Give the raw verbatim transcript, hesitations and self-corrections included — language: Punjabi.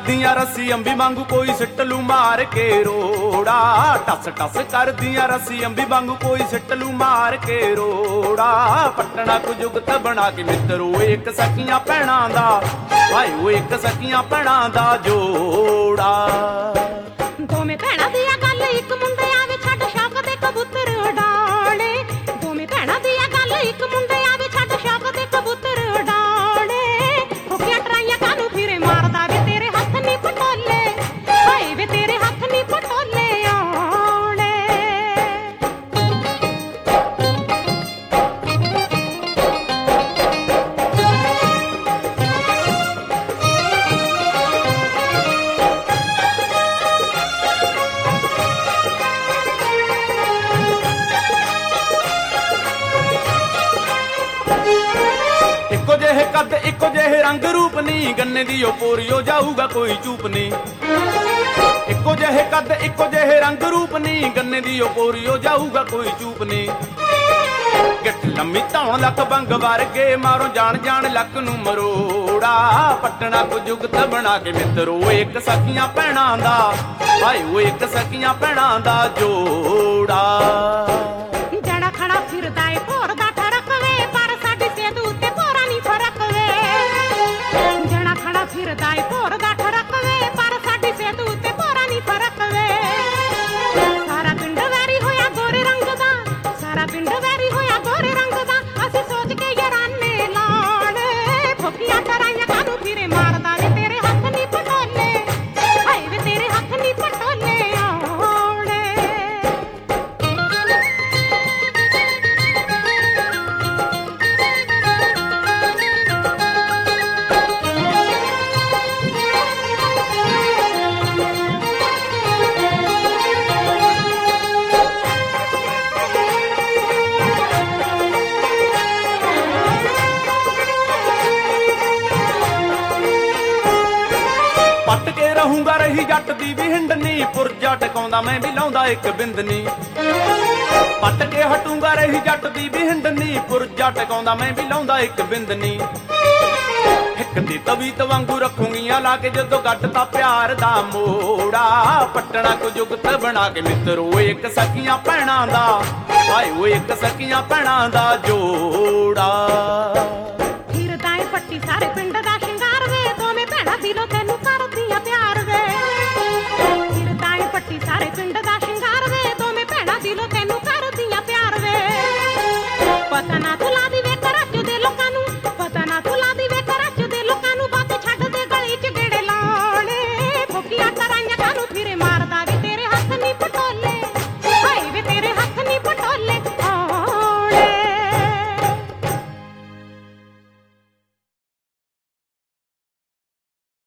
ਕਰਦੀਆਂ ਰੱਸੀ ਅੰਬੀ ਵਾਂਗੂ ਕੋਈ ਸਿੱਟ ਲੂ ਮਾਰ ਕੇ ਰੋੜਾ। ਟਸ ਟਸ ਕਰਦੀਆਂ ਰੱਸੀ ਅੰਬੀ ਵਾਂਗੂ ਕੋਈ ਸਿੱਟ ਲੂ ਮਾਰ ਕੇ ਰੋੜਾ। ਪਟਣਾ ਕੁ ਜੁਗਤ ਬਣਾ ਕੇ ਮਿੱਤਰੋ ਇੱਕ ਸਕੀਆਂ ਭੈਣਾਂ ਦਾ, ਹਾਏ ਉਹ ਇੱਕ ਸਕੀਆਂ ਭੈਣਾਂ ਦਾ ਜੋੜਾ। ਦੋਵੇਂ ਭੈਣਾਂ ਦੀ ਆ ਗੱਲ ਇੱਕ ਮੁੰਡਿਆਂ ਵਿੱਚ ਛੱਡ ਸ਼ੌਕ ਦੇ ਕਬੂਤਰ ਉਡਾਉਣੇ। ਦੋਵੇਂ ਭੈਣਾਂ ਦੀ ਆ ਗੱਲ ਇੱਕ ਮੁੰਡਿਆਂ ਵਿੱਚ ਛੱਡ ਸ਼ੌਕ ਦੇ ਕਬੂਤਰ ਉਡਾਉਣੇ। ਫੁੱਕੀਆਂ ਟਰਾਈਆਂ ਕਾਨੂੰ ਫਿਰੇ ਮਾਰਦਾ ਵੇ ਤੇਰੇ ਹੱਥ ਨੀ ਪਟੋਲੇ, ਹਾਏ ਵੇ ਤੇਰੇ ਹੱਥ ਨੀ ਪਟੋਲੇ ਆਉਣੇ। ਇੱਕੋ ਜਿਹੇ ਕੱਦ ਇੱਕੋ ਜਿਹੇ ਰੰਗ ਰੂਪ ਨੀ, ਗੰਨੇ ਦੀ ਉਹ ਪੋਰੀਓ ਜਾਊਗਾ ਕੋਈ ਚੂਪ ਨੀ। ਇੱਕੋ ਜਿਹੇ ਕੱਦ ਇੱਕੋ ਜਿਹੇ ਰੰਗ ਰੂਪ ਨੀ, ਗੰਨੇ ਦੀ ਉਹ ਪੋਰੀਓ ਜਾਊਗਾ ਕੋਈ ਚੂਪ ਨੀ। ਗਿੱਠ ਲੰਮੀ ਧੌਣ ਲੱਕ ਬੰਗ ਵਰਗੇ ਮਾਰੋ ਜਾਣ ਜਾਣ ਲੱਕ ਨੂੰ ਮਰੋੜਾ। ਪਟਣਾ ਕੁ ਜੁਗਤ ਬਣਾ ਕੇ ਮਿੱਤਰੋ ਇੱਕ ਸਕੀਆਂ ਭੈਣਾਂ ਦਾ, ਹਾਏ ਉਹ ਇੱਕ ਸਕੀਆਂ ਭੈਣਾਂ ਦਾ ਜੋੜਾ। ਜਣਾ ਖੜਾ ਫਿਰਦਾ ਏ ਭੋਰ ਦਾ ਠਰਕ ਵੇ, ਪਰ ਸਾਡੀ ਸਿਹਤ ਉੱਤੇ ਭੋਰਾ ਨੀ ਫਰਕ ਵੇ। ਜਣਾ ਖੜਾ ਫਿਰਦਾ ਏ ਭੋਰ ਦਾ ਠਰਕ ਵੇ, ਪਰ ਸਾਡੀ ਸਿਹਤ ਉੱਤੇ ਭੋਰਾ ਨੀ ਫਰਕ ਵੇ। ਸਾਰਾ ਪਿੰਡ ਵੈਰੀ ਹੋਇਆ ਗੋਰੇ ਰੰਗ ਦਾ, ਸਾਰਾ ਪਿੰਡ ਵੈਰੀ ਹੋਇਆ ਗੋਰੇ ਰੰਗ ਦਾ। ਅਸੀਂ ਸੋਚ ਕੇ ਯਾਰਾਨੇ ਲਾਉਣੇ, ਫੁੱਕੀਆਂ ਟਰਾਈਆਂ ਕਾਨੂੰ ਫਿਰੇ ਮਾਰਦਾ ਵੇ ਤੇਰੇ ਹੱਥ ਨੀ ਪਟੋਲੇ, ਹਾਏ ਵੇ ਤੇਰੇ ਹੱਥ ਨੀ ਪਟੋਲੇ ਆਉਣੇ। ਪੱਟ ਕੇ ਰਹੂੰਗਾ ਰਹੀ ਜੱਟ ਦੀ ਵੀ ਹਿੰਡਨੀ, ਪੁਰਜਾ ਟਕਾਉਂਦਾ ਮੈਂ ਵੀ ਲਾਉਂਦਾ ਇੱਕ ਬਿੰਦਨੀ। ਪੱਟ ਕੇ ਹਟੂੰਗਾ ਰਹੀ ਜੱਟ ਦੀ ਵੀ ਹਿੰਡਨੀ, ਪੁਰਜਾ ਟਕਾਉਂਦਾ ਮੈਂ ਵੀ ਲਾਉਂਦਾ ਇੱਕ ਬਿੰਦਨੀ। ਇੱਕ ਦੀ ਤਵੀਤ ਵਾਂਗੂ ਰੱਖੂੰਗੀਆਂ ਲਾ ਕੇ ਜਦੋਂ ਗੱਡਦਾ ਪਿਆਰ ਦਾ ਮੋੜਾ। ਪਟਣਾ ਕੁ ਜੁਗਤ ਬਣਾ ਕੇ ਮਿੱਤਰੋ ਇੱਕ ਸਕੀਆਂ ਭੈਣਾਂ ਦਾ, ਹਾਏ ਉਹ ਇੱਕ ਸਕੀਆਂ ਭੈਣਾਂ ਦਾ ਜੋੜਾ। ਫਿਰਦਾ ਏ ਪੱਟੀ ਸਾਰੇ ਪਿੰਡ ਦਾ ਸ਼ਿੰਗਾਰ ਵੇ, ਦੋਵੇਂ ਭੈਣਾਂ ਦਿਲੋਂ ਤੈਨੂੰ ਕਰਦੀਆਂ ਪਿਆਰ ਵੇ। ਫਿਰਦਾ ਏ ਪੱਟੀ ਸਾਰੇ ਪਿੰਡ ਦਾ ਸ਼ਿੰਗਾਰ ਵੇ, ਦੋਵੇਂ ਭੈਣਾਂ ਦਿਲੋਂ ਤੈਨੂੰ ਕਰਦੀਆਂ ਪਿਆਰ ਵੇ। ਪਤਾ ਨਾ ਤੂੰ